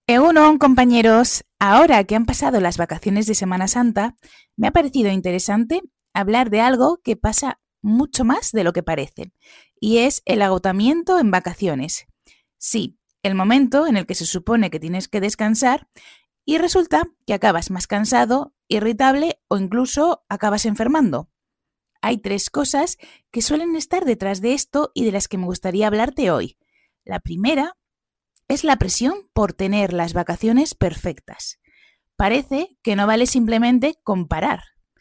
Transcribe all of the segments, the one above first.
Egunon, compañeros. Ahora que han pasado las vacaciones de Semana Santa, me ha parecido interesante hablar de algo que pasa mucho más de lo que parece, y es el agotamiento en vacaciones. Sí, el momento en el que se supone que tienes que descansar y resulta que acabas más cansado, irritable o incluso acabas enfermando. Hay tres cosas que suelen estar detrás de esto y de las que me gustaría hablarte hoy. La primera es la presión por tener las vacaciones perfectas. Parece que no vale simplemente comparar.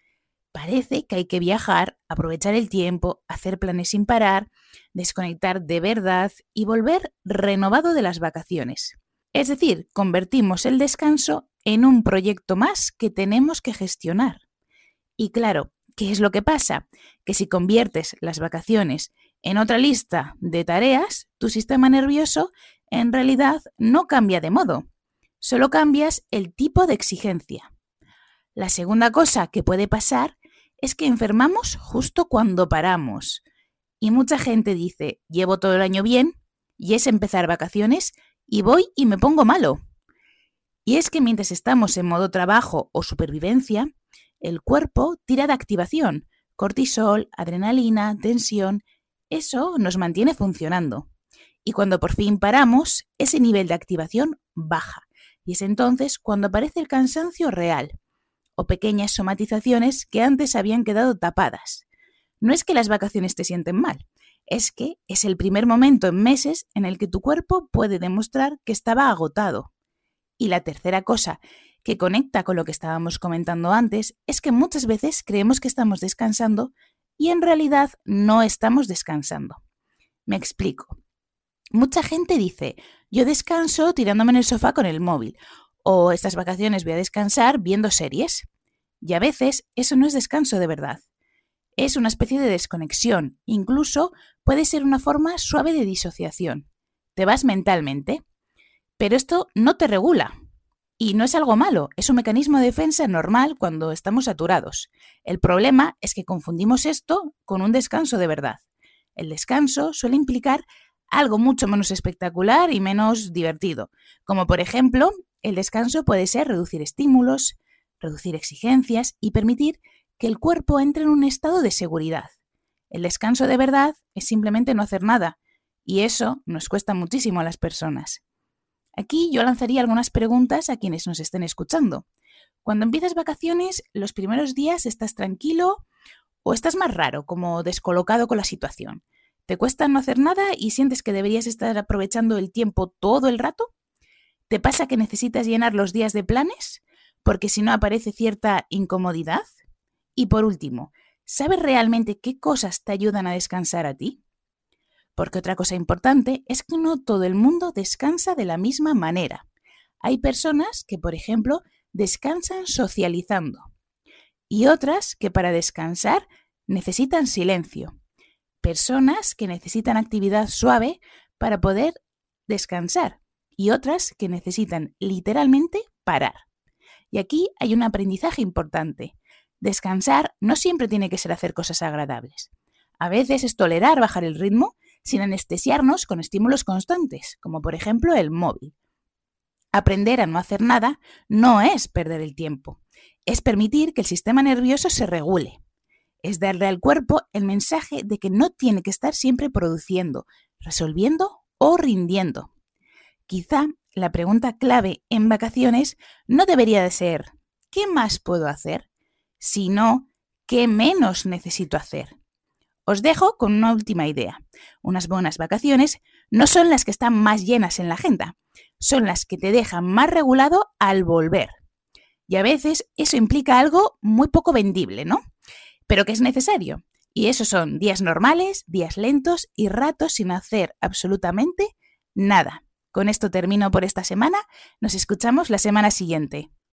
Parece que hay que viajar, aprovechar el tiempo, hacer planes sin parar, desconectar de verdad y volver renovado de las vacaciones. Es decir, convertimos el descanso en un proyecto más que tenemos que gestionar. Y claro, ¿qué es lo que pasa? Que si conviertes las vacaciones en otra lista de tareas, tu sistema nervioso en realidad no cambia de modo, solo cambias el tipo de exigencia. La segunda cosa que puede pasar es que enfermamos justo cuando paramos. Y mucha gente dice, llevo todo el año bien, y es empezar vacaciones, y voy y me pongo malo. Y es que mientras estamos en modo trabajo o supervivencia, el cuerpo tira de activación, cortisol, adrenalina, tensión, eso nos mantiene funcionando. Y cuando por fin paramos, ese nivel de activación baja. Y es entonces cuando aparece el cansancio real, o pequeñas somatizaciones que antes habían quedado tapadas. No es que las vacaciones te sienten mal, es que es el primer momento en meses en el que tu cuerpo puede demostrar que estaba agotado. Y la tercera cosa que conecta con lo que estábamos comentando antes es que muchas veces creemos que estamos descansando y en realidad no estamos descansando. Me explico. Mucha gente dice, yo descanso tirándome en el sofá con el móvil, o estas vacaciones voy a descansar viendo series. Y a veces eso no es descanso de verdad. Es una especie de desconexión, incluso puede ser una forma suave de disociación. Te vas mentalmente, pero esto no te regula. Y no es algo malo, es un mecanismo de defensa normal cuando estamos saturados. El problema es que confundimos esto con un descanso de verdad. El descanso suele implicar algo mucho menos espectacular y menos divertido, como por ejemplo, el descanso puede ser reducir estímulos, reducir exigencias y permitir que el cuerpo entre en un estado de seguridad. El descanso de verdad es simplemente no hacer nada, y eso nos cuesta muchísimo a las personas. Aquí yo lanzaría algunas preguntas a quienes nos estén escuchando. Cuando empiezas vacaciones, ¿los primeros días estás tranquilo o estás más raro, como descolocado con la situación? ¿Te cuesta no hacer nada y sientes que deberías estar aprovechando el tiempo todo el rato? ¿Te pasa que necesitas llenar los días de planes? Porque si no aparece cierta incomodidad. Y por último, ¿sabes realmente qué cosas te ayudan a descansar a ti? Porque otra cosa importante es que no todo el mundo descansa de la misma manera. Hay personas que, por ejemplo, descansan socializando y otras que para descansar necesitan silencio. Personas que necesitan actividad suave para poder descansar y otras que necesitan literalmente parar. Y aquí hay un aprendizaje importante. Descansar no siempre tiene que ser hacer cosas agradables. A veces es tolerar bajar el ritmo sin anestesiarnos con estímulos constantes, como por ejemplo el móvil. Aprender a no hacer nada no es perder el tiempo, es permitir que el sistema nervioso se regule, es darle al cuerpo el mensaje de que no tiene que estar siempre produciendo, resolviendo o rindiendo. Quizá la pregunta clave en vacaciones no debería de ser ¿qué más puedo hacer?, sino ¿qué menos necesito hacer? Os dejo con una última idea. Unas buenas vacaciones no son las que están más llenas en la agenda, son las que te dejan más regulado al volver. Y a veces eso implica algo muy poco vendible, ¿no? Pero que es necesario. Y esos son días normales, días lentos y ratos sin hacer absolutamente nada. Con esto termino por esta semana. Nos escuchamos la semana siguiente.